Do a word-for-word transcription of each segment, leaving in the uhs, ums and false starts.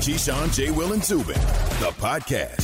Keyshawn, J. Will, and Zubin, the podcast.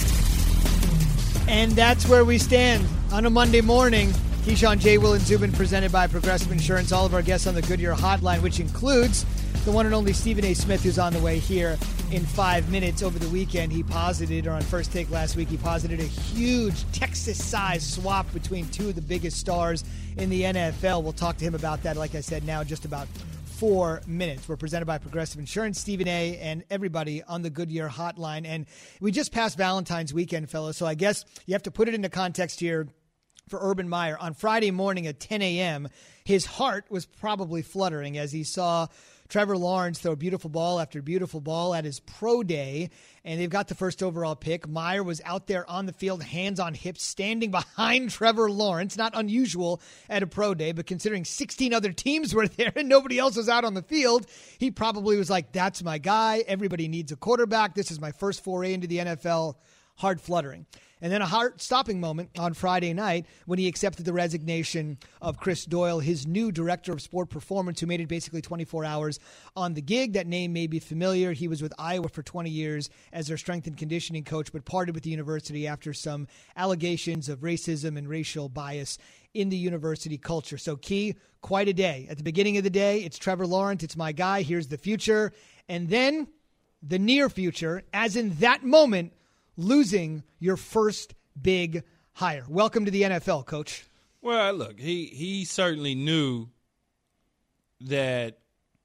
And that's where we stand on a Monday morning. Keyshawn, J. Will, and Zubin, presented by Progressive Insurance. All of our guests on the Goodyear Hotline, which includes the one and only Stephen A. Smith, who's on the way here in five minutes. Over the weekend, he posited, or on First Take last week, he posited a huge Texas-sized swap between two of the biggest stars in the N F L. We'll talk to him about that, like I said, now just about four minutes. We're presented by Progressive Insurance, Stephen A., and everybody on the Goodyear Hotline. And we just passed Valentine's weekend, fellas, so I guess you have to put it into context here. For Urban Meyer, on Friday morning at ten a.m., his heart was probably fluttering as he saw Trevor Lawrence throw beautiful ball after beautiful ball at his pro day, and they've got the first overall pick. Meyer was out there on the field, hands on hips, standing behind Trevor Lawrence. Not unusual at a pro day, but considering sixteen other teams were there and nobody else was out on the field, he probably was like, that's my guy. Everybody needs a quarterback. This is my first foray into the N F L. Heart fluttering. And then a heart-stopping moment on Friday night when he accepted the resignation of Chris Doyle, his new director of sport performance, who made it basically twenty-four hours on the gig. That name may be familiar. He was with Iowa for twenty years as their strength and conditioning coach, but parted with the university after some allegations of racism and racial bias in the university culture. So, Key, quite a day. At the beginning of the day, it's Trevor Lawrence. It's my guy. Here's the future. And then the near future, as in that moment, losing your first big hire. Welcome to the N F L, Coach. Well, look, he, he certainly knew that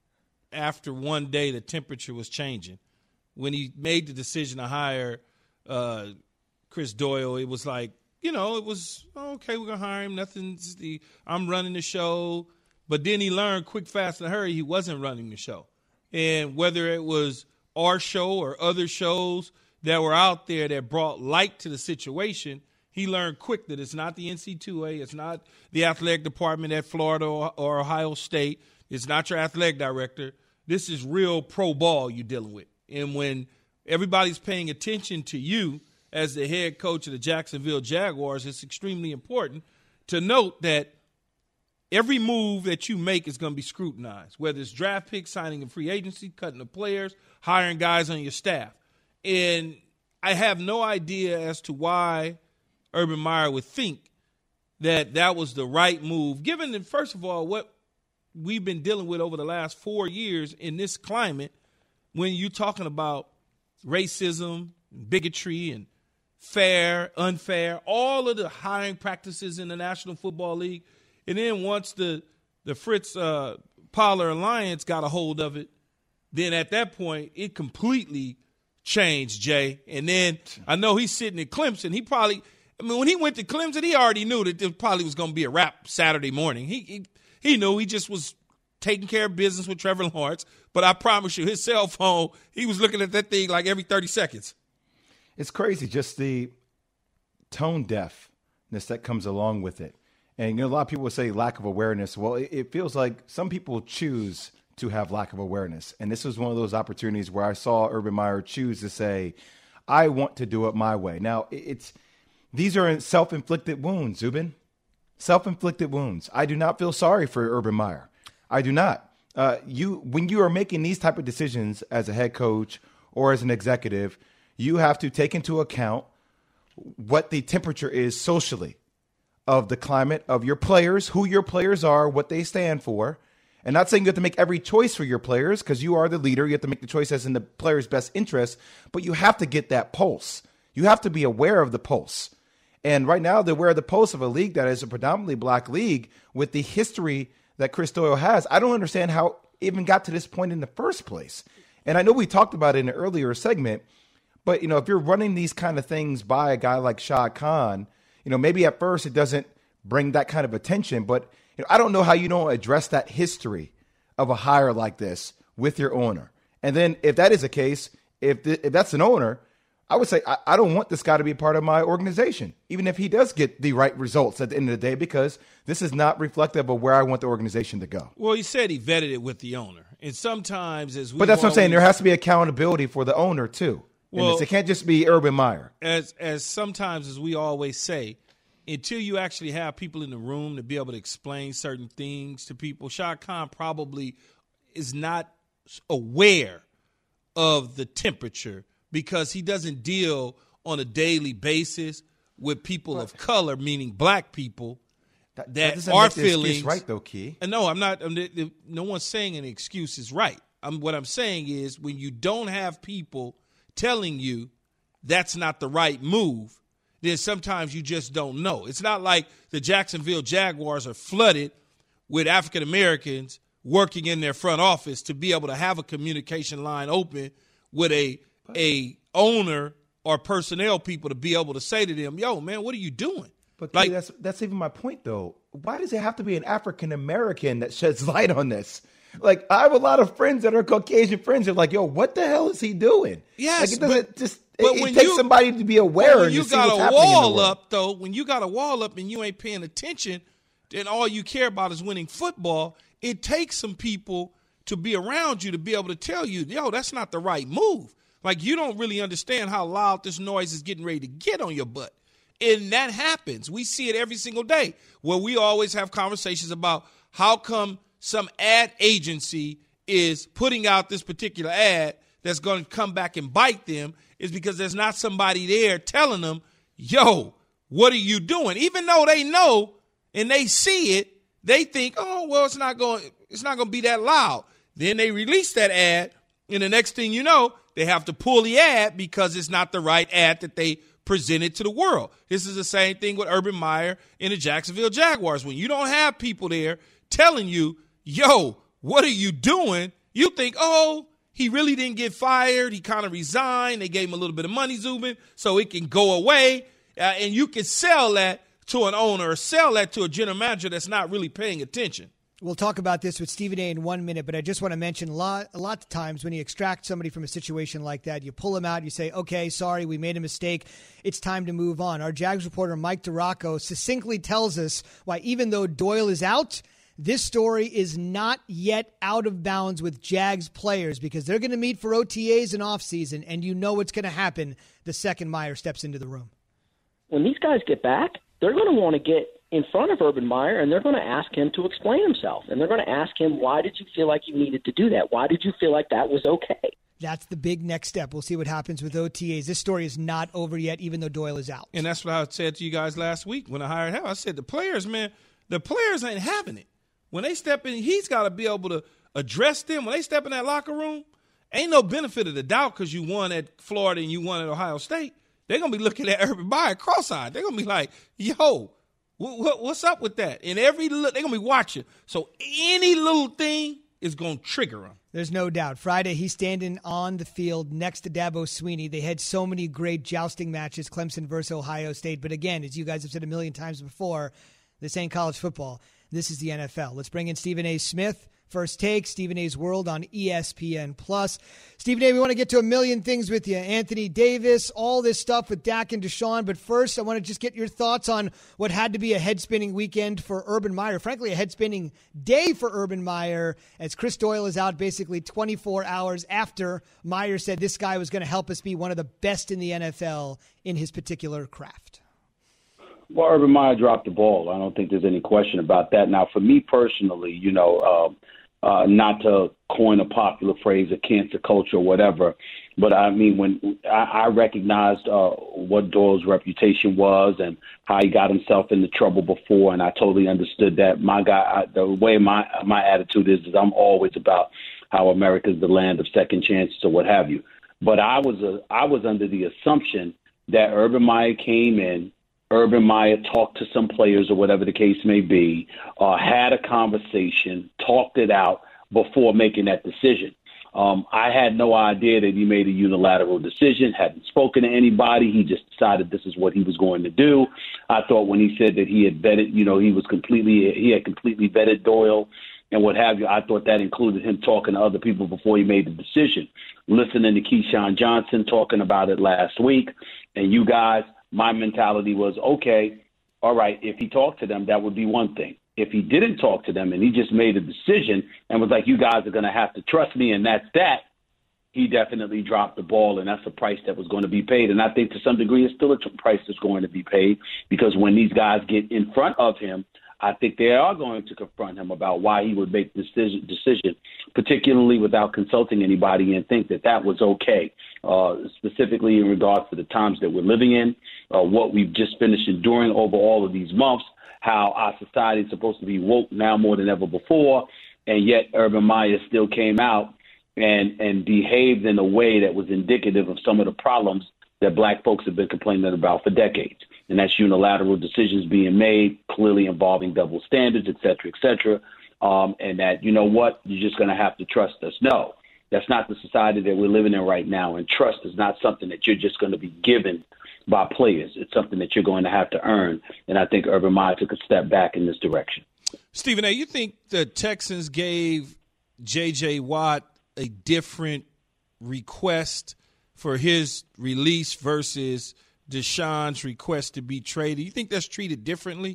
after one day the temperature was changing. When he made the decision to hire uh, Chris Doyle, it was like, you know, it was, oh, okay, we're going to hire him. Nothing's the – I'm running the show. But then he learned quick, fast, and hurry he wasn't running the show. And whether it was our show or other shows – that were out there that brought light to the situation, he learned quick that it's not the N C double A, it's not the athletic department at Florida or, or Ohio State, it's not your athletic director. This is real pro ball you're dealing with. And when everybody's paying attention to you as the head coach of the Jacksonville Jaguars, it's extremely important to note that every move that you make is going to be scrutinized, whether it's draft picks, signing in free agency, cutting the players, hiring guys on your staff. And I have no idea as to why Urban Meyer would think that that was the right move, given that, first of all, what we've been dealing with over the last four years in this climate when you're talking about racism, bigotry, and fair, unfair, all of the hiring practices in the National Football League. And then once the, the Fritz uh, Pollard Alliance got a hold of it, then at that point it completely changed, Jay. And then I know he's sitting at Clemson. He probably, I mean, when he went to Clemson, he already knew that there probably was going to be a wrap Saturday morning. He, he he knew he just was taking care of business with Trevor Lawrence. But I promise you, his cell phone, he was looking at that thing like every thirty seconds. It's crazy, just the tone deafness that comes along with it. And you know, a lot of people say lack of awareness. Well, it, it feels like some people choose to have lack of awareness. And this was one of those opportunities where I saw Urban Meyer choose to say, I want to do it my way. Now, it's these are self-inflicted wounds, Zubin. Self-inflicted wounds. I do not feel sorry for Urban Meyer. I do not. Uh, you, when you are making these type of decisions as a head coach or as an executive, you have to take into account what the temperature is socially of the climate of your players, who your players are, what they stand for. And not saying you have to make every choice for your players because you are the leader. You have to make the choice as in the player's best interest, but you have to get that pulse. You have to be aware of the pulse. And right now, they're aware of the pulse of a league that is a predominantly black league with the history that Chris Doyle has. I don't understand how it even got to this point in the first place. And I know we talked about it in an earlier segment, but, you know, if you're running these kind of things by a guy like Shad Khan, you know, maybe at first it doesn't bring that kind of attention, but you know, I don't know how you don't address that history of a hire like this with your owner. And then if that is the case, if, the, if that's an owner, I would say I, I don't want this guy to be part of my organization, even if he does get the right results at the end of the day, because this is not reflective of where I want the organization to go. Well, he said he vetted it with the owner. And sometimes as we But that's what I'm saying. There has to be accountability for the owner, too. Well, it can't just be Urban Meyer. As as sometimes as we always say, until you actually have people in the room to be able to explain certain things to people, Shad Khan probably is not aware of the temperature because he doesn't deal on a daily basis with people of color, meaning black people, that, that, that are feeling right though, Key. And no, I'm not. I'm, no one's saying an excuse is right. I'm, what I'm saying is when you don't have people telling you that's not the right move, then sometimes you just don't know. It's not like the Jacksonville Jaguars are flooded with African Americans working in their front office to be able to have a communication line open with a a owner or personnel people to be able to say to them, yo, man, what are you doing? But like, that's that's even my point, though. Why does it have to be an African American that sheds light on this? Like, I have a lot of friends that are Caucasian friends. They're like, yo, what the hell is he doing? Yes, like, it doesn't but, just but it, when it takes you, somebody to be aware when and you to see got what's a happening in the wall world. up, though, when you got a wall up and you ain't paying attention, then all you care about is winning football. It takes some people to be around you to be able to tell you, yo, that's not the right move. Like, you don't really understand how loud this noise is getting ready to get on your butt. And that happens. We see it every single day where we always have conversations about how come some ad agency is putting out this particular ad that's going to come back and bite them is because there's not somebody there telling them, yo, what are you doing? Even though they know and they see it, they think, oh, well, it's not going it's not going to be that loud. Then they release that ad, and the next thing you know, they have to pull the ad because it's not the right ad that they presented to the world. This is the same thing with Urban Meyer and the Jacksonville Jaguars. When you don't have people there telling you, yo, what are you doing? You think, oh, he really didn't get fired. He kind of resigned. They gave him a little bit of money, Zubin, so it can go away. Uh, and you can sell that to an owner or sell that to a general manager that's not really paying attention. We'll talk about this with Stephen A. in one minute, but I just want to mention a lot, a lot of times when you extract somebody from a situation like that, you pull them out, you say, okay, sorry, we made a mistake. It's time to move on. Our Jags reporter, Mike DiRocco, succinctly tells us why even though Doyle is out, this story is not yet out of bounds with Jags players because they're going to meet for O T As and offseason, and you know what's going to happen the second Meyer steps into the room. When these guys get back, they're going to want to get in front of Urban Meyer, and they're going to ask him to explain himself. And they're going to ask him, why did you feel like you needed to do that? Why did you feel like that was okay? That's the big next step. We'll see what happens with O T As. This story is not over yet, even though Doyle is out. And that's what I said to you guys last week when I hired him. I said, the players, man, the players ain't having it. When they step in, he's got to be able to address them. When they step in that locker room, ain't no benefit of the doubt because you won at Florida and you won at Ohio State. They're going to be looking at Urban Meyer cross-eyed. They're going to be like, yo, what's up with that? And every they're going to be watching. So any little thing is going to trigger them. There's no doubt. Friday, he's standing on the field next to Dabo Swinney. They had so many great jousting matches, Clemson versus Ohio State. But again, as you guys have said a million times before, this ain't college football. This is the N F L. Let's bring in Stephen A. Smith. First Take, Stephen A's World on E S P N plus. Stephen A., we want to get to a million things with you. Anthony Davis, all this stuff with Dak and Deshaun. But first, I want to just get your thoughts on what had to be a head-spinning weekend for Urban Meyer. Frankly, a head-spinning day for Urban Meyer as Chris Doyle is out basically twenty-four hours after Meyer said this guy was going to help us be one of the best in the N F L in his particular craft. Well, Urban Meyer dropped the ball. I don't think there's any question about that. Now, for me personally, you know, uh, uh, not to coin a popular phrase, a cancer culture or whatever, but I mean, when I, I recognized uh, what Doyle's reputation was and how he got himself into trouble before, and I totally understood that. My guy, I, the way my my attitude is, is I'm always about how America's the land of second chances or what have you. But I was a, I was under the assumption that Urban Meyer came in, Urban Meyer talked to some players or whatever the case may be, uh, had a conversation, talked it out before making that decision. Um, I had no idea that he made a unilateral decision, hadn't spoken to anybody. He just decided this is what he was going to do. I thought when he said that he had vetted, you know, he was completely, he had completely vetted Doyle and what have you, I thought that included him talking to other people before he made the decision. Listening to Keyshawn Johnson talking about it last week, and you guys, my mentality was, okay, all right, if he talked to them, that would be one thing. If he didn't talk to them and he just made a decision and was like, you guys are going to have to trust me, and that's that, he definitely dropped the ball, and that's a price that was going to be paid. And I think to some degree it's still a price that's going to be paid because when these guys get in front of him, I think they are going to confront him about why he would make this decision, decision particularly without consulting anybody, and think that that was okay, uh, specifically in regards to the times that we're living in, uh, what we've just finished enduring over all of these months, how our society is supposed to be woke now more than ever before, and yet Urban Meyer still came out and, and behaved in a way that was indicative of some of the problems that black folks have been complaining about for decades. And that's unilateral decisions being made, clearly involving double standards, et cetera, et cetera. Um, and that, you know what, you're just going to have to trust us. No, that's not the society that we're living in right now. And trust is not something that you're just going to be given by players. It's something that you're going to have to earn. And I think Urban Meyer took a step back in this direction. Stephen A., you think the Texans gave J J. Watt a different request for his release versus Deshaun's request to be traded? You think that's treated differently?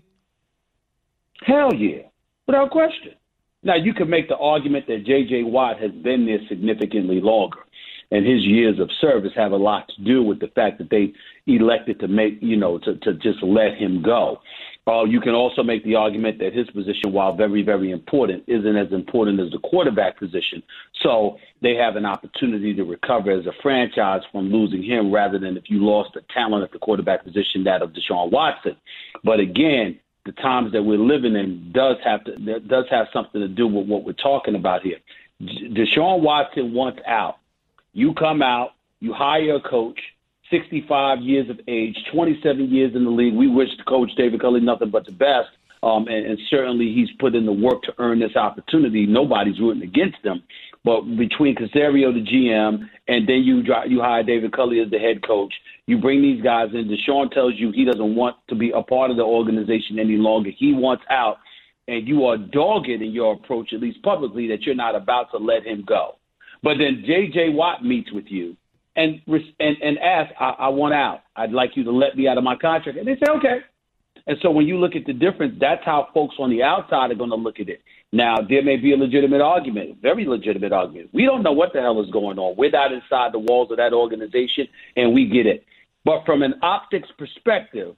Hell yeah, without question. Now, you can make the argument that J J. Watt has been there significantly longer, and his years of service have a lot to do with the fact that they elected to make, you know, to, to just let him go. Uh, you can also make the argument that his position, while very, very important, isn't as important as the quarterback position. So they have an opportunity to recover as a franchise from losing him, rather than if you lost the talent at the quarterback position, that of Deshaun Watson. But again, the times that we're living in does have to does have something to do with what we're talking about here. Deshaun Watson wants out. You come out, you hire a coach, sixty-five years of age, twenty-seven years in the league. We wish Coach David Culley nothing but the best, um, and, and certainly he's put in the work to earn this opportunity. Nobody's rooting against him. But between Caserio, the G M, and then you you hire David Culley as the head coach, you bring these guys in. Deshaun tells you he doesn't want to be a part of the organization any longer. He wants out, and you are dogged in your approach, at least publicly, that you're not about to let him go. But then J J. Watt meets with you and and, and asks, I, I want out. I'd like you to let me out of my contract. And they say, okay. And so when you look at the difference, that's how folks on the outside are going to look at it. Now, there may be a legitimate argument, very legitimate argument. We don't know what the hell is going on. We're not inside the walls of that organization, and we get it. But from an optics perspective,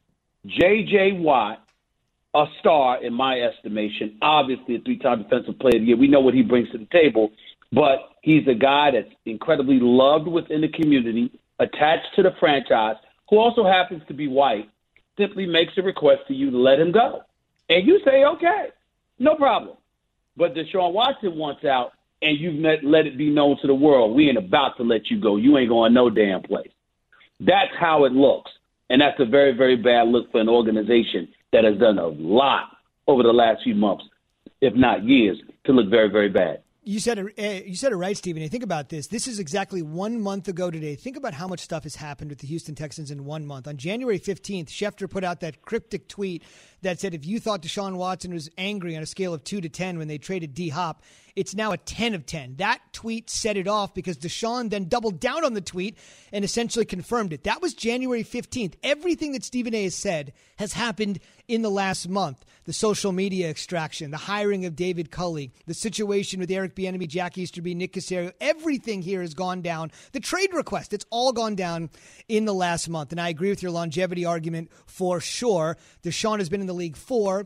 J J. Watt, a star in my estimation, obviously a three-time defensive player of the year. We know what he brings to the table, but he's a guy that's incredibly loved within the community, attached to the franchise, who also happens to be white, simply makes a request to you to let him go. And you say, okay, no problem. But Deshaun Watson wants out, and you've let, let it be known to the world, we ain't about to let you go. You ain't going no damn place. That's how it looks. And that's a very, very bad look for an organization that has done a lot over the last few months, if not years, to look very, very bad. You said it. Uh, you said it right, Stephen. Think about this. This is exactly one month ago today. Think about how much stuff has happened with the Houston Texans in one month. On January fifteenth, Schefter put out that cryptic tweet that said, if you thought Deshaun Watson was angry on a scale of two to ten when they traded D-Hop, it's now a ten of ten. That tweet set it off because Deshaun then doubled down on the tweet and essentially confirmed it. That was January fifteenth. Everything that Stephen A. has said has happened in the last month. The social media extraction, the hiring of David Culley, the situation with Eric Bieniemy, Jack Easterby, Nick Caserio, everything here has gone down. The trade request, it's all gone down in the last month. And I agree with your longevity argument for sure. Deshaun has been in the league four.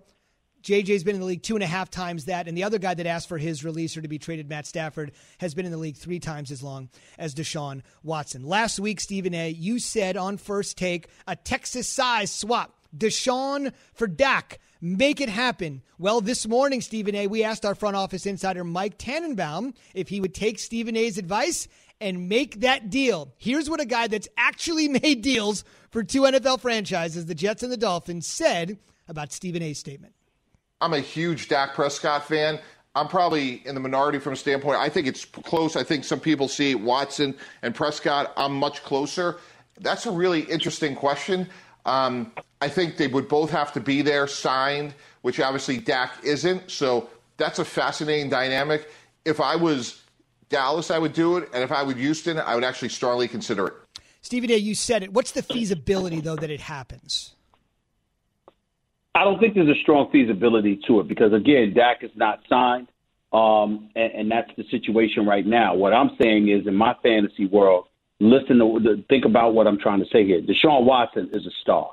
J J's been in the league two and a half times that, and the other guy that asked for his release or to be traded, Matt Stafford, has been in the league three times as long as Deshaun Watson. Last week, Stephen A., you said on First Take, a Texas-size swap. Deshaun for Dak. Make it happen. Well, this morning, Stephen A., we asked our front office insider Mike Tannenbaum if he would take Stephen A.'s advice and make that deal. Here's what a guy that's actually made deals for two N F L franchises, the Jets and the Dolphins, said about Stephen A.'s statement. I'm a huge Dak Prescott fan. I'm probably in the minority from a standpoint. I think it's close. I think some people see Watson and Prescott. I'm much closer. That's a really interesting question. Um, I think they would both have to be there, signed, which obviously Dak isn't. So that's a fascinating dynamic. If I was Dallas, I would do it. And if I were Houston, I would actually strongly consider it. Stephen A., you said it. What's the feasibility, though, that it happens? I don't think there's a strong feasibility to it because, again, Dak is not signed, um, and, and that's the situation right now. What I'm saying is, in my fantasy world, listen to think about what I'm trying to say here. Deshaun Watson is a star.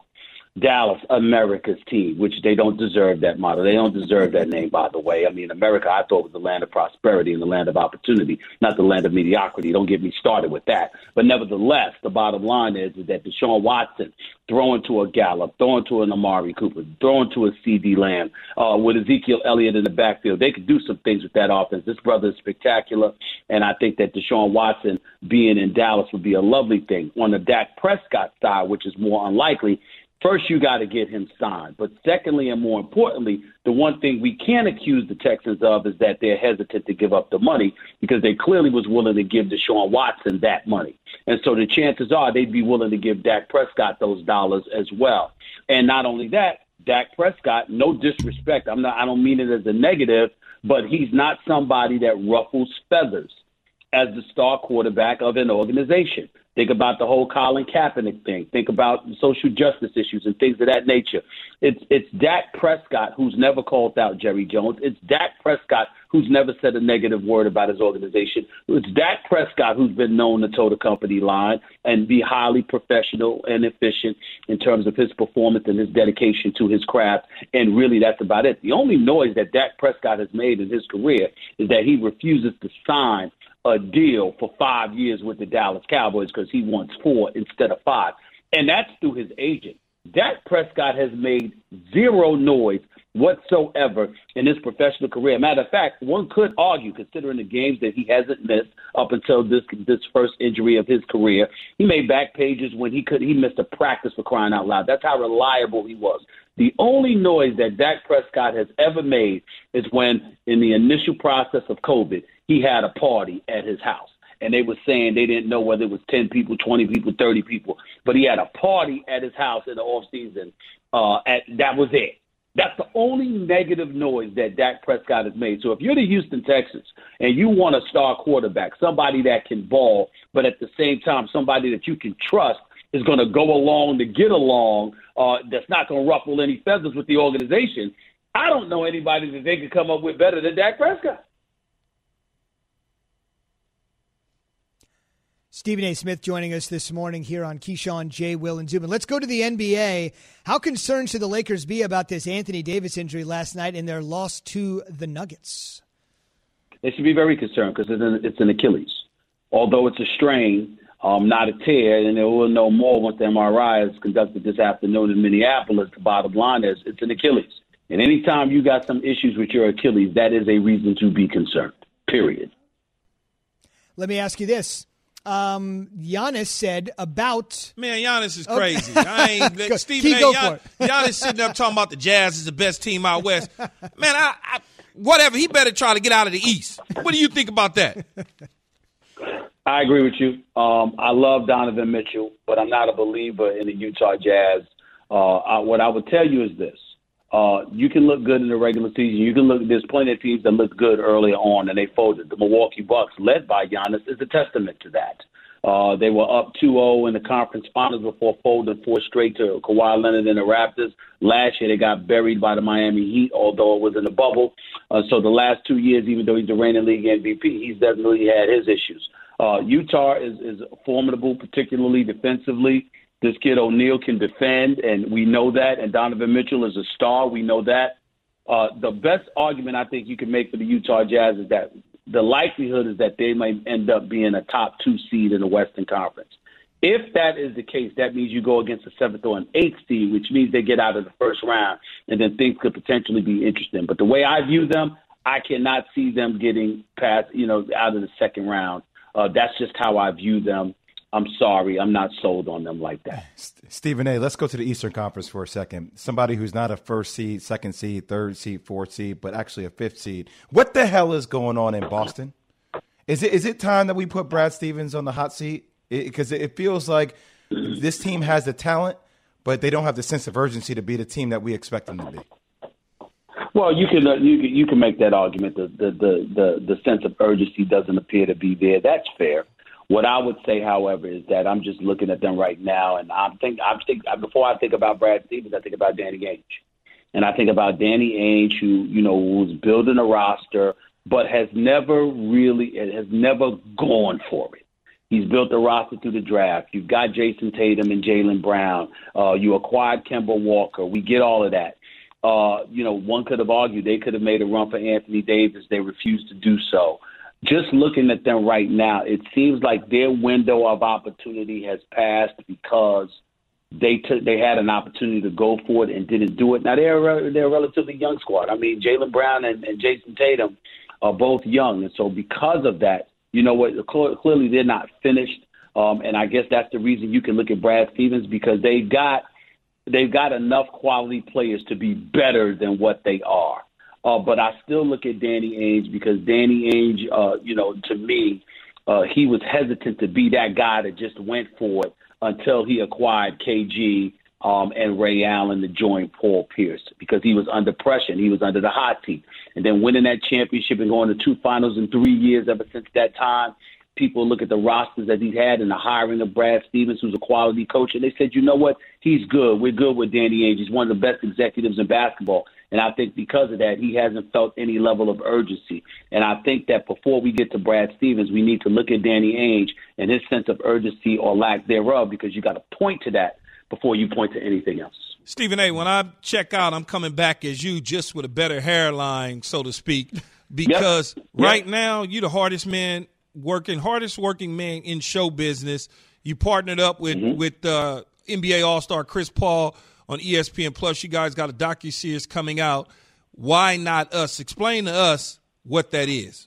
Dallas, America's team, which they don't deserve that motto. They don't deserve that name, by the way. I mean, America, I thought, was the land of prosperity and the land of opportunity, not the land of mediocrity. Don't get me started with that. But nevertheless, the bottom line is, is that Deshaun Watson throwing to a Gallup, throwing to an Amari Cooper, throwing to a C D Lamb, uh, with Ezekiel Elliott in the backfield, they could do some things with that offense. This brother is spectacular, and I think that Deshaun Watson being in Dallas would be a lovely thing. On the Dak Prescott side, which is more unlikely, first, you got to get him signed. But secondly, and more importantly, the one thing we can accuse the Texans of is that they're hesitant to give up the money because they clearly was willing to give Deshaun Watson that money. And so the chances are they'd be willing to give Dak Prescott those dollars as well. And not only that, Dak Prescott, no disrespect, I'm not, I don't mean it as a negative, but he's not somebody that ruffles feathers as the star quarterback of an organization. Think about the whole Colin Kaepernick thing. Think about social justice issues and things of that nature. It's it's Dak Prescott who's never called out Jerry Jones. It's Dak Prescott who's never said a negative word about his organization. It's Dak Prescott who's been known to toe the company line and be highly professional and efficient in terms of his performance and his dedication to his craft. And really, that's about it. The only noise that Dak Prescott has made in his career is that he refuses to sign a deal for five years with the Dallas Cowboys because he wants four instead of five. And that's through his agent. Dak Prescott has made zero noise whatsoever in his professional career. Matter of fact, one could argue, considering the games that he hasn't missed up until this this first injury of his career, he made back pages when he could he missed a practice, for crying out loud. That's how reliable he was. The only noise that Dak Prescott has ever made is when, in the initial process of COVID, he had a party at his house. And they were saying they didn't know whether it was ten people, twenty people, thirty people. But he had a party at his house in the offseason. Uh, at, that was it. That's the only negative noise that Dak Prescott has made. So if you're the Houston Texans and you want a star quarterback, somebody that can ball, but at the same time somebody that you can trust is going to go along to get along, uh, that's not going to ruffle any feathers with the organization, I don't know anybody that they could come up with better than Dak Prescott. Stephen A. Smith joining us this morning here on Keyshawn, J. Will, and Zubin. Let's go to the N B A. How concerned should the Lakers be about this Anthony Davis injury last night in their loss to the Nuggets? They should be very concerned because it's an, it's an Achilles. Although it's a strain, um, not a tear, and they will know more once the M R I is conducted this afternoon in Minneapolis. The bottom line is it's an Achilles. And anytime you got some issues with your Achilles, that is a reason to be concerned, period. Let me ask you this. Um, Giannis said about man, Giannis is crazy. Okay. I ain't go, Stephen A. Gian, Giannis sitting up talking about the Jazz is the best team out west. Man, I, I whatever. He better try to get out of the East. What do you think about that? I agree with you. Um, I love Donovan Mitchell, but I'm not a believer in the Utah Jazz. Uh, I, what I would tell you is this. Uh, you can look good in the regular season. You can look. There's plenty of teams that look good early on, and they folded. The Milwaukee Bucks, led by Giannis, is a testament to that. Uh, they were up two oh in the conference finals before folding four straight to Kawhi Leonard and the Raptors. Last year, they got buried by the Miami Heat, although it was in the bubble. Uh, so the last two years, even though he's the reigning league M V P, he's definitely had his issues. Uh, Utah is, is formidable, particularly defensively. This kid O'Neal can defend, and we know that. And Donovan Mitchell is a star. We know that. Uh, the best argument I think you can make for the Utah Jazz is that the likelihood is that they might end up being a top two seed in the Western Conference. If that is the case, that means you go against a seventh or an eighth seed, which means they get out of the first round, and then things could potentially be interesting. But the way I view them, I cannot see them getting past, you know, out of the second round. Uh, that's just how I view them. I'm sorry, I'm not sold on them like that. Stephen A., let's go to the Eastern Conference for a second. Somebody who's not a first seed, second seed, third seed, fourth seed, but actually a fifth seed. What the hell is going on in Boston? Is it is it time that we put Brad Stevens on the hot seat? Because it, it feels like this team has the talent, but they don't have the sense of urgency to be the team that we expect them to be. Well, you can uh, you can, you can make that argument. The, the the the the sense of urgency doesn't appear to be there. That's fair. What I would say, however, is that I'm just looking at them right now, and I'm think I'm think before I think about Brad Stevens, I think about Danny Ainge, and I think about Danny Ainge, who you know was building a roster, but has never really has never gone for it. He's built the roster through the draft. You've got Jason Tatum and Jaylen Brown. Uh, you acquired Kemba Walker. We get all of that. Uh, you know, one could have argued they could have made a run for Anthony Davis. They refused to do so. Just looking at them right now, it seems like their window of opportunity has passed because they took they had an opportunity to go for it and didn't do it. Now, they're, they're a relatively young squad. I mean, Jaylen Brown and, and Jason Tatum are both young. And so because of that, you know what, clearly they're not finished. Um, and I guess that's the reason you can look at Brad Stevens, because they got they've got enough quality players to be better than what they are. Uh, but I still look at Danny Ainge because Danny Ainge, uh, you know, to me, uh, he was hesitant to be that guy that just went for it until he acquired K G um, and Ray Allen to join Paul Pierce, because he was under pressure and he was under the hot seat. And then winning that championship and going to two finals in three years ever since that time, people look at the rosters that he's had and the hiring of Brad Stevens, who's a quality coach, and they said, you know what, he's good. We're good with Danny Ainge. He's one of the best executives in basketball. And I think because of that, he hasn't felt any level of urgency. And I think that before we get to Brad Stevens, we need to look at Danny Ainge and his sense of urgency or lack thereof, because you got to point to that before you point to anything else. Stephen A., when I check out, I'm coming back as you, just with a better hairline, so to speak, because yep. right yep. now you're the hardest man working, hardest working man in show business. You partnered up with, mm-hmm. with uh, N B A All-Star Chris Paul on E S P N Plus. You guys got a docuseries coming out. Why not us? Explain to us what that is.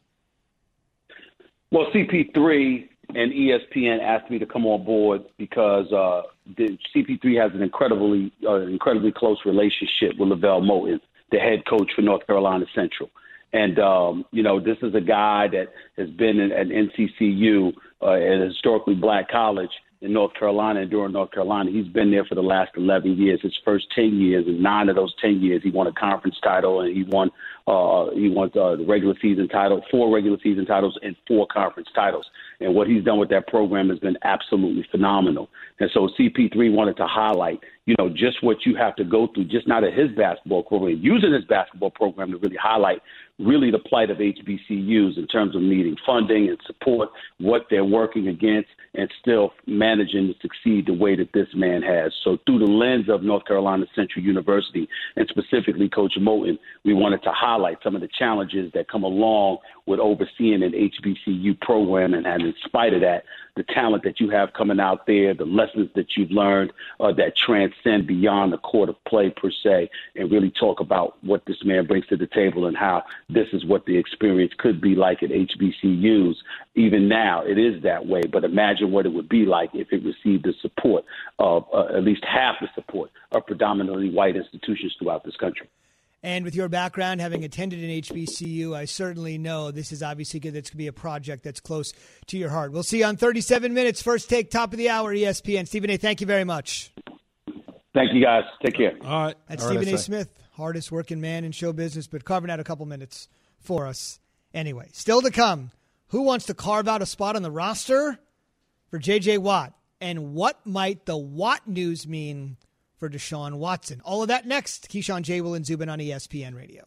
Well, C P three and E S P N asked me to come on board because uh, the C P three has an incredibly, uh, incredibly close relationship with LeVelle Moton, the head coach for North Carolina Central. And, um, you know, this is a guy that has been in, at N C C U, uh, at a historically black college in North Carolina and during North Carolina. He's been there for the last eleven years. His first ten years, and nine of those ten years, he won a conference title, and he won uh, he won uh, the regular season title, four regular season titles, and four conference titles. And what he's done with that program has been absolutely phenomenal. And so C P three wanted to highlight, you know, just what you have to go through, just not at his basketball program, using his basketball program to really highlight really the plight of H B C Us in terms of needing funding and support, what they're working against, and still managing to succeed the way that this man has. So through the lens of North Carolina Central University, and specifically Coach Moton, we wanted to highlight some of the challenges that come along with overseeing an H B C U program, and, and in spite of that, the talent that you have coming out there, the lessons that you've learned uh, that transcend beyond the court of play per se, and really talk about what this man brings to the table and how this is what the experience could be like at H B C Us. Even now, it is that way, but imagine what it would be like if it received the support of uh, at least half the support of predominantly white institutions throughout this country. And with your background, having attended an H B C U, I certainly know this is obviously good. That's going to be a project that's close to your heart. We'll see you on thirty-seven minutes. First take, top of the hour, E S P N. Stephen A., thank you very much. Thank you, guys. Take care. All right. That's Stephen A. Smith, hardest working man in show business, but carving out a couple minutes for us. Anyway, still to come, who wants to carve out a spot on the roster for J J. Watt? And what might the Watt news mean for Deshaun Watson? All of that next. Keyshawn, J. Will, and Zubin on E S P N Radio.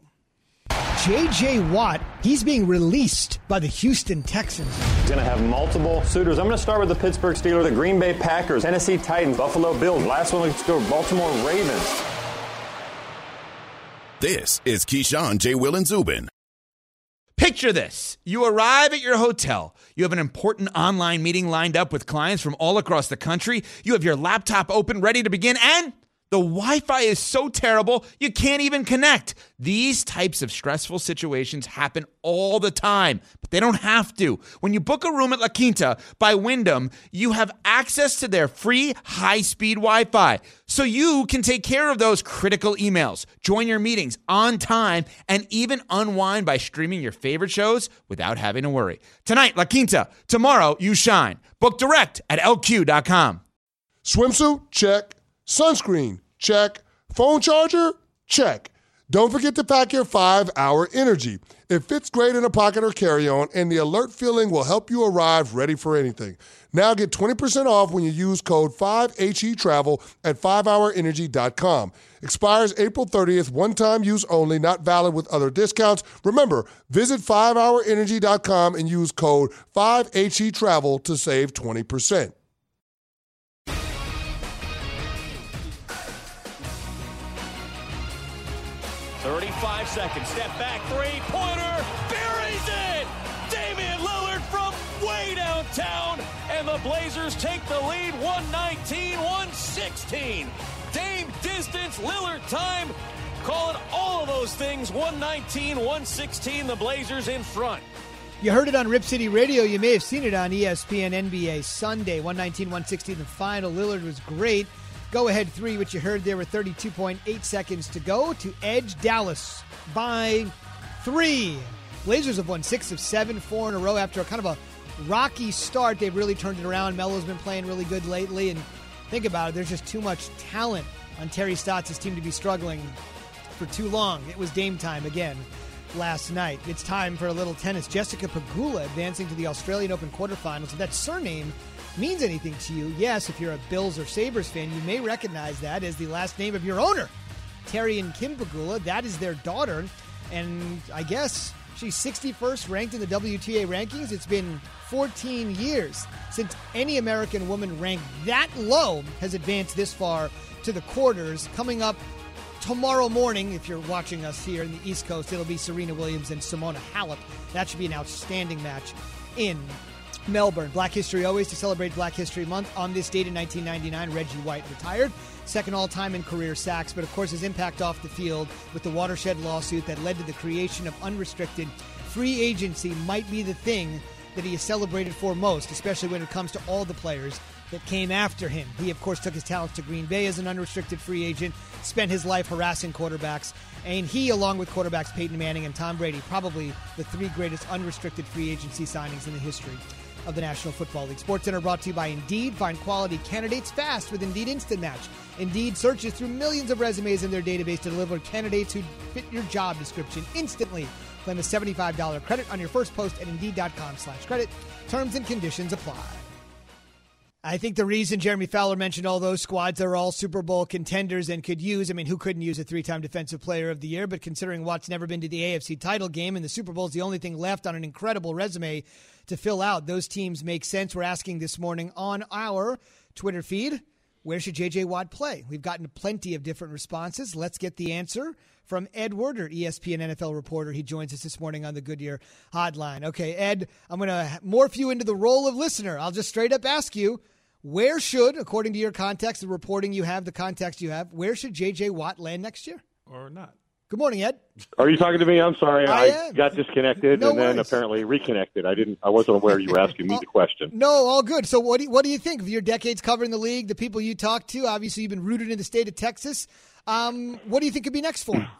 J J. Watt, he's being released by the Houston Texans. He's going to have multiple suitors. I'm going to start with the Pittsburgh Steelers, the Green Bay Packers, Tennessee Titans, Buffalo Bills. Last one, let's go Baltimore Ravens. This is Keyshawn, J. Will, and Zubin. Picture this. You arrive at your hotel. You have an important online meeting lined up with clients from all across the country. You have your laptop open, ready to begin, and the Wi-Fi is so terrible, you can't even connect. These types of stressful situations happen all the time, but they don't have to. When you book a room at La Quinta by Wyndham, you have access to their free high-speed Wi-Fi, so you can take care of those critical emails, join your meetings on time, and even unwind by streaming your favorite shows without having to worry. Tonight, La Quinta. Tomorrow, you shine. Book direct at L Q dot com. Swimsuit? Check. Sunscreen? Check. Phone charger? Check. Don't forget to pack your five hour Energy. It fits great in a pocket or carry-on, and the alert feeling will help you arrive ready for anything. Now get twenty percent off when you use code five H E Travel at five hour energy dot com. Expires April thirtieth, one-time use only, not valid with other discounts. Remember, visit five hour energy dot com and use code five H E Travel to save twenty percent. thirty-five seconds, step back, three-pointer, buries it! Damian Lillard from way downtown, and the Blazers take the lead, one nineteen, one sixteen. Dame distance, Lillard time, call it all of those things, one nineteen, one sixteen, the Blazers in front. You heard it on Rip City Radio. You may have seen it on E S P N N B A Sunday, one nineteen, one sixteen, the final. Lillard was great. Go-ahead three, which you heard there with thirty-two point eight seconds to go to edge Dallas by three. Blazers have won six of seven, four in a row after a kind of a rocky start. They've really turned it around. Melo's been playing really good lately, and think about it, there's just too much talent on Terry Stotts' team to be struggling for too long. It was Dame time again last night. It's time for a little tennis. Jessica Pegula advancing to the Australian Open quarterfinals. If that surname means anything to you, yes, if you're a Bills or Sabres fan, you may recognize that as the last name of your owner, Terry and Kim Pegula. That is their daughter, and I guess she's sixty-first ranked in the W T A rankings. It's been fourteen years since any American woman ranked that low has advanced this far to the quarters. Coming up tomorrow morning, if you're watching us here in the East Coast, it'll be Serena Williams and Simona Halep. That should be an outstanding match in Melbourne. Black History Always. To celebrate Black History Month, on this date in nineteen ninety-nine, Reggie White retired. Second all-time in career sacks, but of course his impact off the field with the Watershed lawsuit that led to the creation of unrestricted free agency might be the thing that he is celebrated for most, especially when it comes to all the players that came after him. He, of course, took his talents to Green Bay as an unrestricted free agent, spent his life harassing quarterbacks, and he, along with quarterbacks Peyton Manning and Tom Brady, probably the three greatest unrestricted free agency signings in the history of the National Football League. SportsCenter brought to you by Indeed. Find quality candidates fast with Indeed Instant Match. Indeed searches through millions of resumes in their database to deliver candidates who fit your job description instantly. Claim a seventy-five dollars credit on your first post at Indeed.com slash credit. Terms and conditions apply. I think the reason Jeremy Fowler mentioned all those squads that are all Super Bowl contenders and could use, I mean, who couldn't use a three-time Defensive Player of the Year? But considering Watt's never been to the A F C title game and the Super Bowl is the only thing left on an incredible resume to fill out, those teams make sense. We're asking this morning on our Twitter feed, where should J J. Watt play? We've gotten plenty of different responses. Let's get the answer from Ed Werder, E S P N N F L reporter. He joins us this morning on the Goodyear Hotline. Okay, Ed, I'm going to morph you into the role of listener. I'll just straight up ask you, where should, according to your context, the reporting you have, the context you have, where should J J. Watt land next year? Or not? Good morning, Ed. Are you talking to me? I'm sorry. I, I got disconnected no and then worries. apparently reconnected. I didn't. I wasn't aware you were asking me the question. No, all good. So what do you, what do you think of your decades covering the league, the people you talk to? Obviously, you've been rooted in the state of Texas. Um, what do you think could be next for him?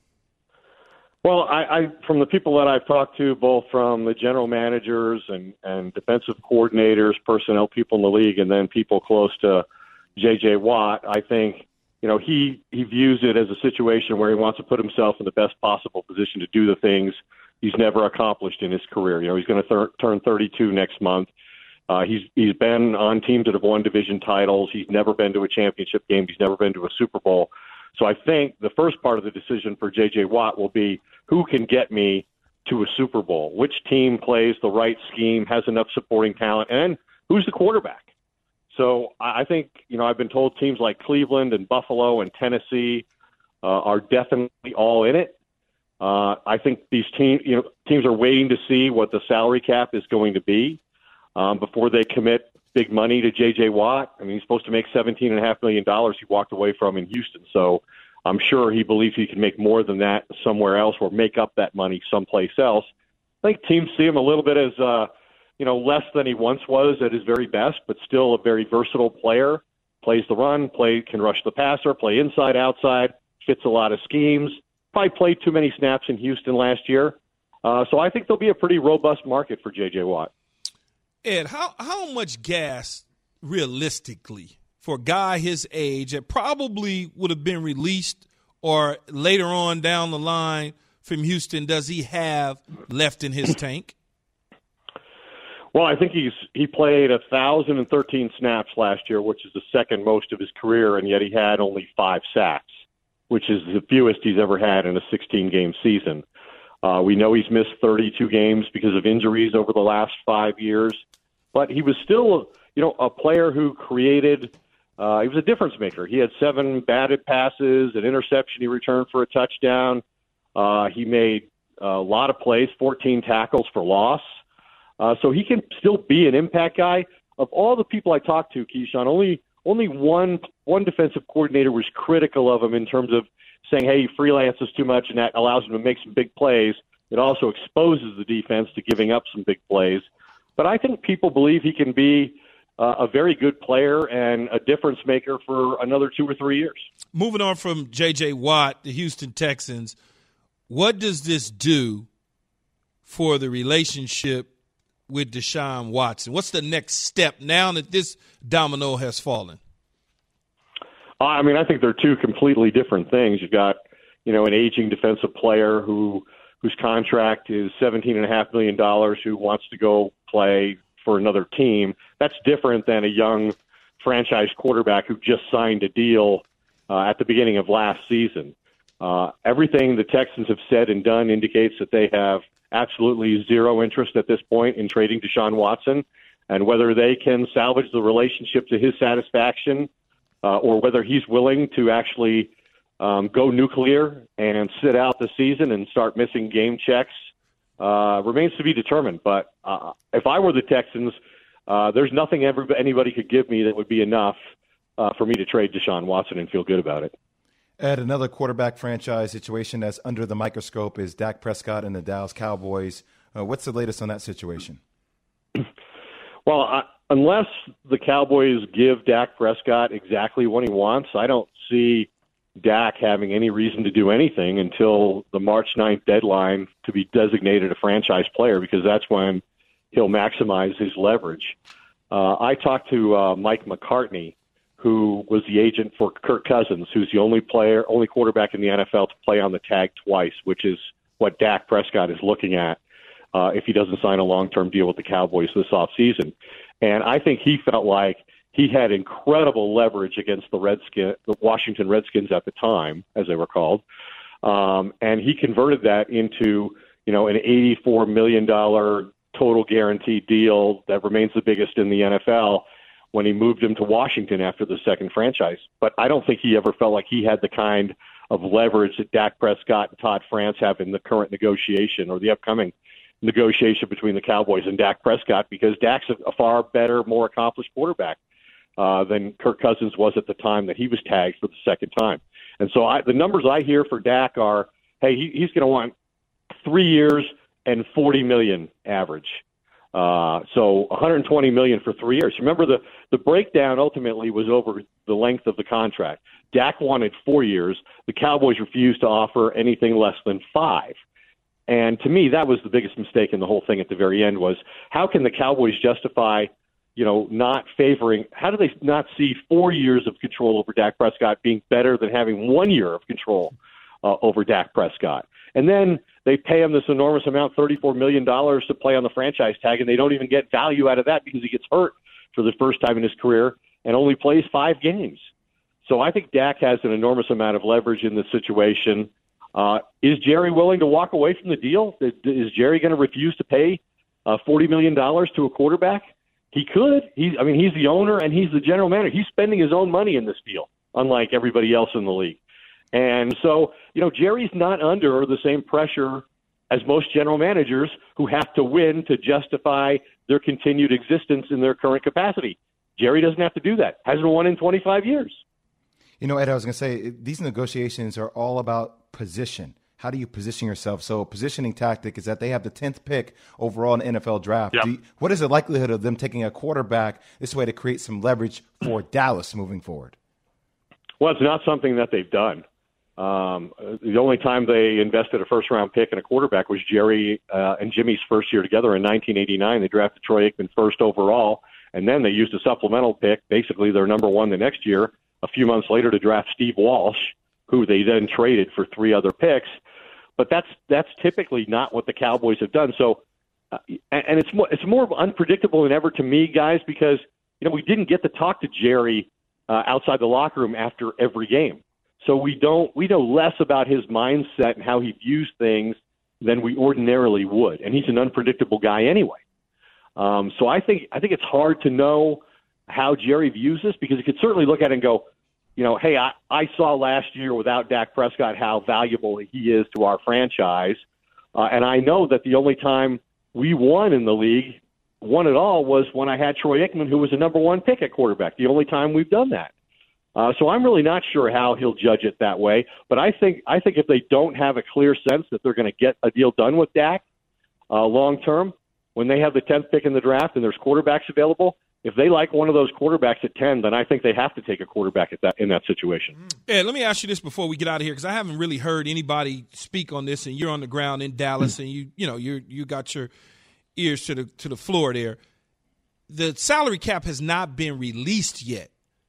Well, I, I from the people that I've talked to, both from the general managers and, and defensive coordinators, personnel people in the league, and then people close to J J. Watt, I think, you know, he, he views it as a situation where he wants to put himself in the best possible position to do the things he's never accomplished in his career. You know, he's going to thir- turn thirty-two next month. Uh, he's he's been on teams that have won division titles. He's never been to a championship game. He's never been to a Super Bowl. So I think the first part of the decision for J J. Watt will be who can get me to a Super Bowl, which team plays the right scheme, has enough supporting talent, and who's the quarterback. So I think, you know, I've been told teams like Cleveland and Buffalo and Tennessee uh, are definitely all in it. Uh, I think these teams, you know, teams are waiting to see what the salary cap is going to be um, before they commit big money to J J. Watt. I mean, he's supposed to make seventeen point five million dollars he walked away from in Houston. So I'm sure he believes he can make more than that somewhere else or make up that money someplace else. I think teams see him a little bit as, uh, you know, less than he once was at his very best, but still a very versatile player. Plays the run, play can rush the passer, play inside, outside, fits a lot of schemes. Probably played too many snaps in Houston last year. Uh, so I think there'll be a pretty robust market for J J. Watt. Ed, how how much gas, realistically, for a guy his age that probably would have been released or later on down the line from Houston does he have left in his tank? Well, I think he's he played one thousand thirteen snaps last year, which is the second most of his career, and yet he had only five sacks, which is the fewest he's ever had in a sixteen-game season. Uh, we know he's missed thirty-two games because of injuries over the last five years, but he was still, you know, a player who created. Uh, he was a difference maker. He had seven batted passes, an interception he returned for a touchdown. Uh, he made a lot of plays, fourteen tackles for loss. Uh, so he can still be an impact guy. Of all the people I talked to, Keyshawn, only only one one defensive coordinator was critical of him in terms of saying, hey, he freelances too much, and that allows him to make some big plays. It also exposes the defense to giving up some big plays. But I think people believe he can be uh, a very good player and a difference maker for another two or three years. Moving on from J J. Watt, the Houston Texans, what does this do for the relationship with Deshaun Watson? What's the next step now that this domino has fallen? I mean, I think they're two completely different things. You've got, you know, an aging defensive player who whose contract is seventeen point five million dollars who wants to go play for another team. That's different than a young franchise quarterback who just signed a deal uh, at the beginning of last season. Uh, everything the Texans have said and done indicates that they have absolutely zero interest at this point in trading Deshaun Watson, and whether they can salvage the relationship to his satisfaction uh, or whether he's willing to actually um, go nuclear and sit out the season and start missing game checks uh, remains to be determined. But uh, if I were the Texans, uh, there's nothing every, anybody could give me that would be enough uh, for me to trade Deshaun Watson and feel good about it. Ed, another quarterback franchise situation that's under the microscope is Dak Prescott and the Dallas Cowboys. Uh, what's the latest on that situation? Well, I, unless the Cowboys give Dak Prescott exactly what he wants, I don't see Dak having any reason to do anything until the March ninth deadline to be designated a franchise player, because that's when he'll maximize his leverage. Uh, I talked to uh, Mike McCartney, who was the agent for Kirk Cousins, who's the only player, only quarterback in the N F L to play on the tag twice, which is what Dak Prescott is looking at uh, if he doesn't sign a long-term deal with the Cowboys this offseason. And I think he felt like he had incredible leverage against the Redskins, the Washington Redskins at the time, as they were called, um, and he converted that into, you know, an eighty-four million dollars total guaranteed deal that remains the biggest in the N F L, when he moved him to Washington after the second franchise. But I don't think he ever felt like he had the kind of leverage that Dak Prescott and Todd France have in the current negotiation or the upcoming negotiation between the Cowboys and Dak Prescott, because Dak's a far better, more accomplished quarterback uh, than Kirk Cousins was at the time that he was tagged for the second time. And so I, the numbers I hear for Dak are, hey, he, he's going to want three years and forty million dollars average. Uh, so one hundred twenty million dollars for three years. Remember, the, the breakdown ultimately was over the length of the contract. Dak wanted four years. The Cowboys refused to offer anything less than five. And to me, that was the biggest mistake in the whole thing at the very end, was how can the Cowboys justify, you know, not favoring, how do they not see four years of control over Dak Prescott being better than having one year of control uh, over Dak Prescott? And then they pay him this enormous amount, thirty-four million dollars, to play on the franchise tag, and they don't even get value out of that because he gets hurt for the first time in his career and only plays five games. So I think Dak has an enormous amount of leverage in this situation. Uh, is Jerry willing to walk away from the deal? Is Jerry going to refuse to pay uh, forty million dollars to a quarterback? He could. He's, I mean, he's the owner and he's the general manager. He's spending his own money in this deal, unlike everybody else in the league. And so, you know, Jerry's not under the same pressure as most general managers who have to win to justify their continued existence in their current capacity. Jerry doesn't have to do that. Hasn't won in twenty-five years. You know, Ed, I was going to say, these negotiations are all about position. How do you position yourself? So positioning tactic is that they have the tenth pick overall in the N F L draft. Yep. Do you, what is the likelihood of them taking a quarterback this way to create some leverage for Dallas moving forward? Well, it's not something that they've done. Um, the only time they invested a first-round pick in a quarterback was Jerry uh, and Jimmy's first year together in nineteen eighty-nine. They drafted Troy Aikman first overall, and then they used a supplemental pick, basically their number one the next year, a few months later to draft Steve Walsh, who they then traded for three other picks. but that's that's typically not what the Cowboys have done. So, uh, and, and it's more it's more unpredictable than ever to me, guys, because you know we didn't get to talk to Jerry uh, outside the locker room after every game, so we don't we know less about his mindset and how he views things than we ordinarily would, and he's an unpredictable guy anyway. Um, so I think I think it's hard to know how Jerry views this, because he could certainly look at it and go, you know, hey, I, I saw last year without Dak Prescott how valuable he is to our franchise. Uh, and I know that the only time we won in the league, won at all, was when I had Troy Aikman, who was a number one pick at quarterback, the only time we've done that. Uh, so I'm really not sure how he'll judge it that way. But I think I think if they don't have a clear sense that they're going to get a deal done with Dak uh, long term, when they have the tenth pick in the draft and there's quarterbacks available, if they like one of those quarterbacks at ten, then I think they have to take a quarterback at that in that situation. Ed, let me ask you this before we get out of here, because I haven't really heard anybody speak on this, and you're on the ground in Dallas, and you you know you you got your ears to the to the floor there. The salary cap has not been released yet,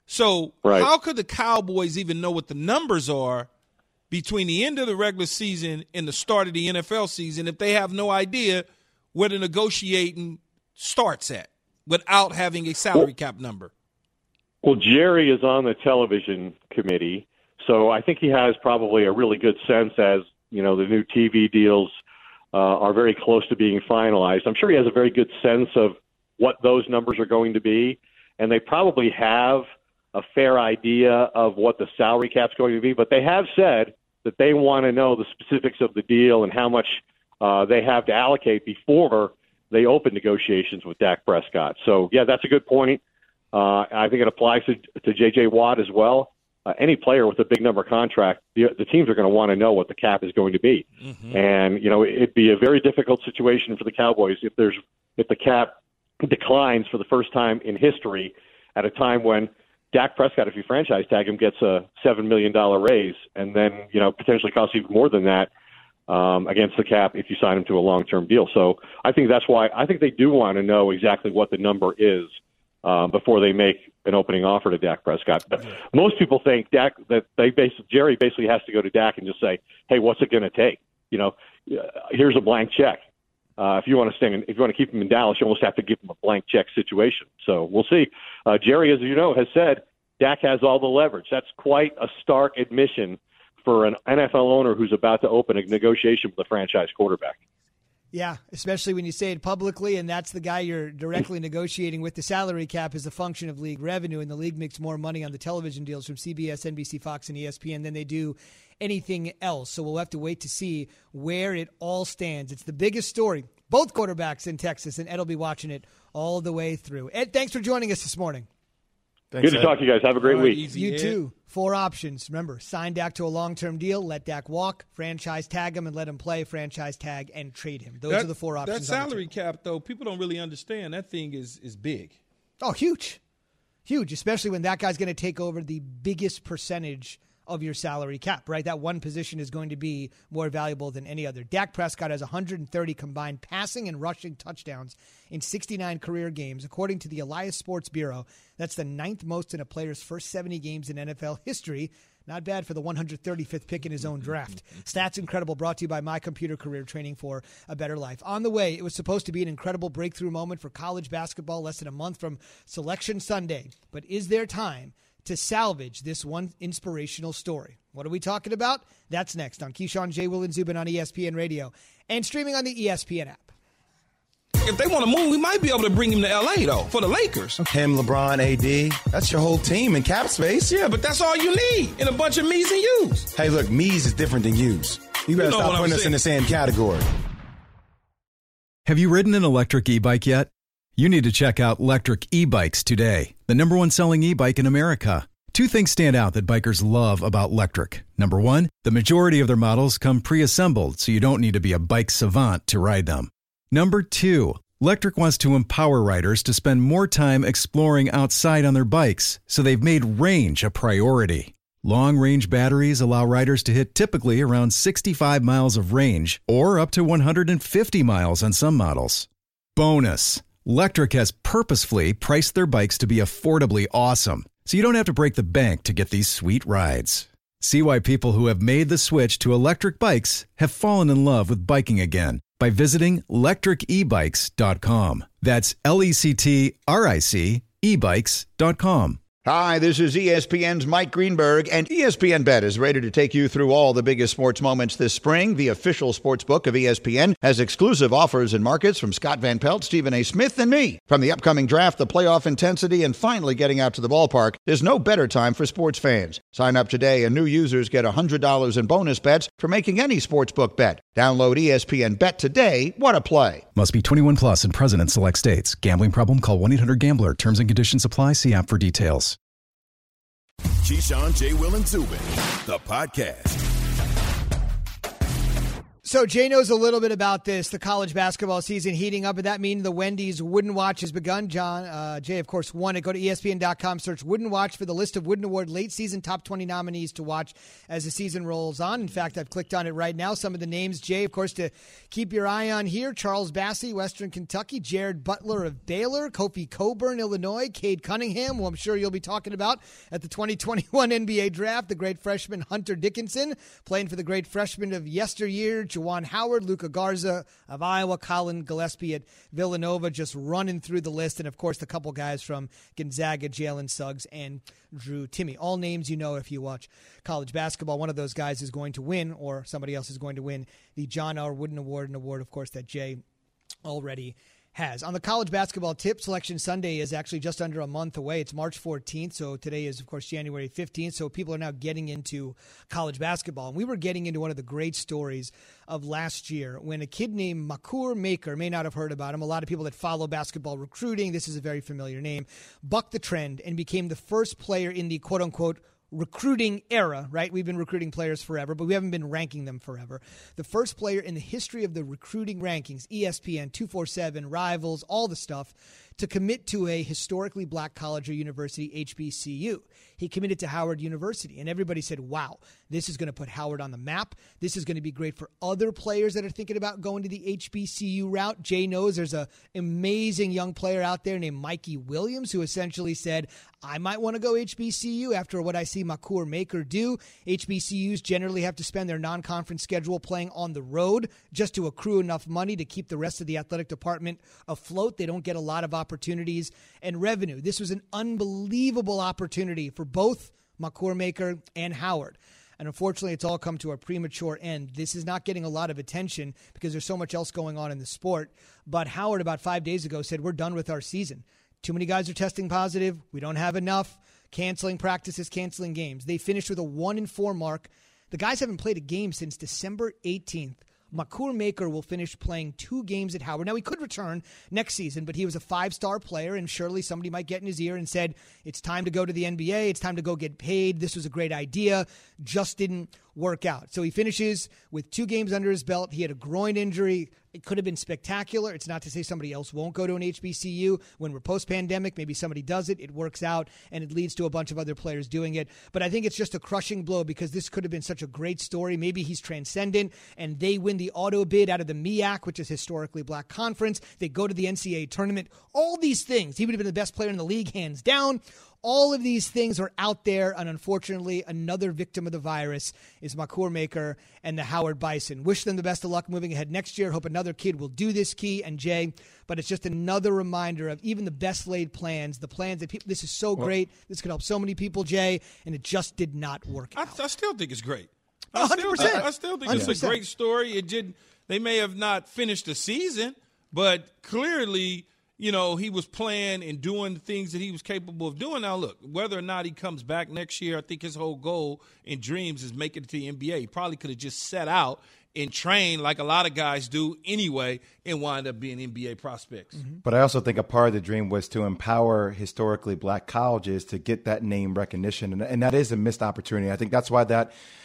so right. How could the Cowboys even know what the numbers are between the end of the regular season and the start of the N F L season if they have no idea where the negotiating starts at, without having a salary cap number? Well, Jerry is on the television committee, so I think he has probably a really good sense as, you know, the new T V deals uh, are very close to being finalized. I'm sure he has a very good sense of what those numbers are going to be, and they probably have a fair idea of what the salary cap's going to be, but they have said that they want to know the specifics of the deal and how much uh, they have to allocate before they open negotiations with Dak Prescott. So, yeah, that's a good point. Uh, I think it applies to, to J J. Watt as well. Uh, any player with a big number contract, the, the teams are going to want to know what the cap is going to be. Mm-hmm. And, you know, it'd be a very difficult situation for the Cowboys if there's if the cap declines for the first time in history at a time when Dak Prescott, if you franchise tag him, gets a seven million dollars raise and then, you know, potentially costs even more than that um, against the cap if you sign him to a long-term deal. So I think that's why I think they do want to know exactly what the number is uh, before they make an opening offer to Dak Prescott. But most people think Dak that they basically, Jerry basically has to go to Dak and just say, hey, what's it going to take? You know, here's a blank check. Uh, if you want to stay, in, if you want to keep him in Dallas, you almost have to give him a blank check situation. So we'll see. Uh, Jerry, as you know, has said Dak has all the leverage. That's quite a stark admission for an N F L owner who's about to open a negotiation with a franchise quarterback. Yeah, especially when you say it publicly, and that's the guy you're directly negotiating with. The salary cap is a function of league revenue, and the league makes more money on the television deals from C B S, N B C, Fox, and E S P N than they do anything else. So we'll have to wait to see where it all stands. It's the biggest story. Both quarterbacks in Texas, and Ed will be watching it all the way through. Ed, thanks for joining us this morning. Thanks, Good to Ed. talk to you guys. Have a great right, week. Easy, you Ed. too. Four options. Remember, sign Dak to a long-term deal, let Dak walk, franchise tag him and let him play, franchise tag and trade him. Those that, are the four options. That salary cap, though, people don't really understand. That thing is is big. Oh, huge. Huge, especially when that guy's going to take over the biggest percentage of your salary cap, right? That one position is going to be more valuable than any other. Dak Prescott has one hundred thirty combined passing and rushing touchdowns in sixty-nine career games. According to the Elias Sports Bureau, that's the ninth most in a player's first seventy games in N F L history. Not bad for the one hundred thirty-fifth pick in his own draft. Stats Incredible, brought to you by My Computer Career, training for a better life. On the way, it was supposed to be an incredible breakthrough moment for college basketball less than a month from Selection Sunday. But is there time to salvage this one inspirational story? What are we talking about? That's next on Keyshawn, J. Will, and Zubin on E S P N Radio and streaming on the E S P N app. If they want to move, we might be able to bring him to L A, though, for the Lakers. Him, LeBron, A D, that's your whole team in cap space. Yeah, but that's all you need, and a bunch of me's and you's. Hey, look, me's is different than you's. You better you know stop putting us in the same category. Have you ridden an electric e-bike yet? You need to check out Lectric E-Bikes today, the number one selling e-bike in America. Two things stand out that bikers love about Lectric. Number one, the majority of their models come pre-assembled, so you don't need to be a bike savant to ride them. Number two, Lectric wants to empower riders to spend more time exploring outside on their bikes, so they've made range a priority. Long-range batteries allow riders to hit typically around sixty-five miles of range, or up to one hundred fifty miles on some models. Bonus, Lectric has purposefully priced their bikes to be affordably awesome, so you don't have to break the bank to get these sweet rides. See why people who have made the switch to electric bikes have fallen in love with biking again by visiting lectric e bikes dot com. That's L E C T R I C e bikes dot com. Hi, this is E S P N's Mike Greenberg, and E S P N Bet is ready to take you through all the biggest sports moments this spring. The official sports book of E S P N has exclusive offers and markets from Scott Van Pelt, Stephen A. Smith, and me. From the upcoming draft, the playoff intensity, and finally getting out to the ballpark, there's no better time for sports fans. Sign up today, and new users get one hundred dollars in bonus bets for making any sportsbook bet. Download E S P N Bet today. What a play. Must be twenty-one plus and present in select states. Gambling problem? Call one eight hundred gambler. Terms and conditions apply. See app for details. Keyshawn, J. Will, and Zubin, the podcast. So Jay knows a little bit about this, the college basketball season heating up. But that means the Wendy's Wooden Watch has begun. John, uh, Jay, of course, won it. Go to E S P N dot com, search Wooden Watch for the list of Wooden Award late season top twenty nominees to watch as the season rolls on. In fact, I've clicked on it right now. Some of the names, Jay, of course, to keep your eye on here. Charles Bassey, Western Kentucky. Jared Butler of Baylor. Kofi Coburn, Illinois. Cade Cunningham, who I'm sure you'll be talking about at the twenty twenty-one N B A draft. The great freshman Hunter Dickinson, playing for the great freshman of yesteryear, Juwan Howard. Luka Garza of Iowa, Colin Gillespie at Villanova, just running through the list. And, of course, the couple guys from Gonzaga, Jalen Suggs and Drew Timme. All names you know if you watch college basketball. One of those guys is going to win, or somebody else is going to win, the John R. Wooden Award, an award, of course, that Jay already has. On the college basketball tip, Selection Sunday is actually just under a month away. It's March fourteenth, so today is, of course, January fifteenth, so people are now getting into college basketball. And we were getting into one of the great stories of last year when a kid named Makur Maker, may not have heard about him, a lot of people that follow basketball recruiting, this is a very familiar name, bucked the trend and became the first player in the quote-unquote recruiting era, right? We've been recruiting players forever, but we haven't been ranking them forever. The first player in the history of the recruiting rankings, E S P N, two forty-seven, Rivals, all the stuff, to commit to a historically black college or university, H B C U. He committed to Howard University, and everybody said, wow, this is going to put Howard on the map. This is going to be great for other players that are thinking about going to the H B C U route. Jay knows there's an amazing young player out there named Mikey Williams who essentially said, I might want to go H B C U after what I see Makur Maker do. H B C Us generally have to spend their non-conference schedule playing on the road just to accrue enough money to keep the rest of the athletic department afloat. They don't get a lot of opportunities and revenue. This was an unbelievable opportunity for both Makur Maker and Howard. And unfortunately, it's all come to a premature end. This is not getting a lot of attention because there's so much else going on in the sport. But Howard, about five days ago, said, we're done with our season. Too many guys are testing positive. We don't have enough. Canceling practices, canceling games. They finished with a one and four mark. The guys haven't played a game since December eighteenth. Makur Maker will finish playing two games at Howard. Now, he could return next season, but he was a five-star player, and surely somebody might get in his ear and said, it's time to go to the N B A. It's time to go get paid. This was a great idea. Just didn't work out. So he finishes with two games under his belt. He had a groin injury. It could have been spectacular. It's not to say somebody else won't go to an H B C U. When we're post-pandemic, maybe somebody does it, it works out, and it leads to a bunch of other players doing it. But I think it's just a crushing blow because this could have been such a great story. Maybe he's transcendent, and they win the auto bid out of the M E A C, which is historically black conference. They go to the N C double A tournament. All these things. He would have been the best player in the league, hands down. All of these things are out there, and unfortunately, another victim of the virus is Makur Maker and the Howard Bison. Wish them the best of luck moving ahead next year. Hope another kid will do this, Key and Jay. But it's just another reminder of even the best laid plans, the plans that people, this is so Well, great. This could help so many people, Jay, and it just did not work I, out. I still think it's great. I one hundred percent. Still, I, I still think one hundred it's a percent. great story. It did. They may have not finished the season, but clearly, you know, he was playing and doing the things that he was capable of doing. Now, look, whether or not he comes back next year, I think his whole goal and dreams is making it to the N B A. He probably could have just set out and trained like a lot of guys do anyway and wind up being N B A prospects. Mm-hmm. But I also think a part of the dream was to empower historically black colleges to get that name recognition. And, and that is a missed opportunity. I think that's why that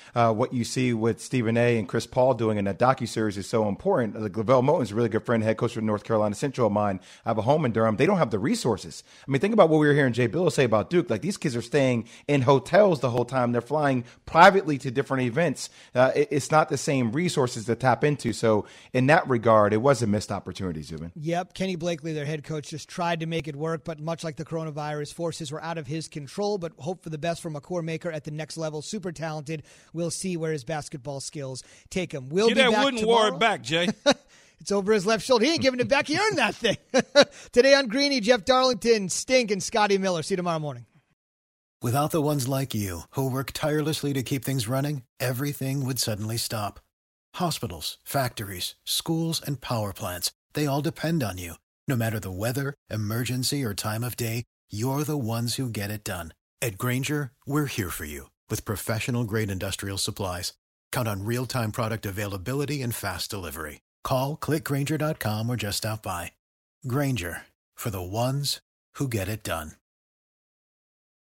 uh, what you see with Stephen A. and Chris Paul doing in that docuseries is so important. Like LaVelle Moton is a really good friend, head coach of North Carolina Central of mine. I have a home in Durham. They don't have the resources. I mean, think about what we were hearing Jay Bill say about Duke. Like, these kids are staying in hotels the whole time. They're flying privately to different events. Uh, it, it's not the same resources to tap into. So in that regard, it was a missed opportunity, Zubin. Yep. Kenny Blakely, their head coach, just tried to make it work, but much like the coronavirus, forces were out of his control, but hope for the best from a core maker at the next level. Super talented. We'll see where his basketball skills take him. We'll Get be that back wooden tomorrow. ward back, Jay. It's over his left shoulder. He ain't giving it back. He earned that thing. Today on Greeny, Jeff Darlington, Stink, and Scotty Miller. See you tomorrow morning. Without the ones like you, who work tirelessly to keep things running, everything would suddenly stop. Hospitals, factories, schools, and power plants, they all depend on you. No matter the weather, emergency, or time of day, you're the ones who get it done. At Grainger, we're here for you with professional-grade industrial supplies. Count on real-time product availability and fast delivery. Call, click Grainger dot com, or just stop by. Grainger, for the ones who get it done.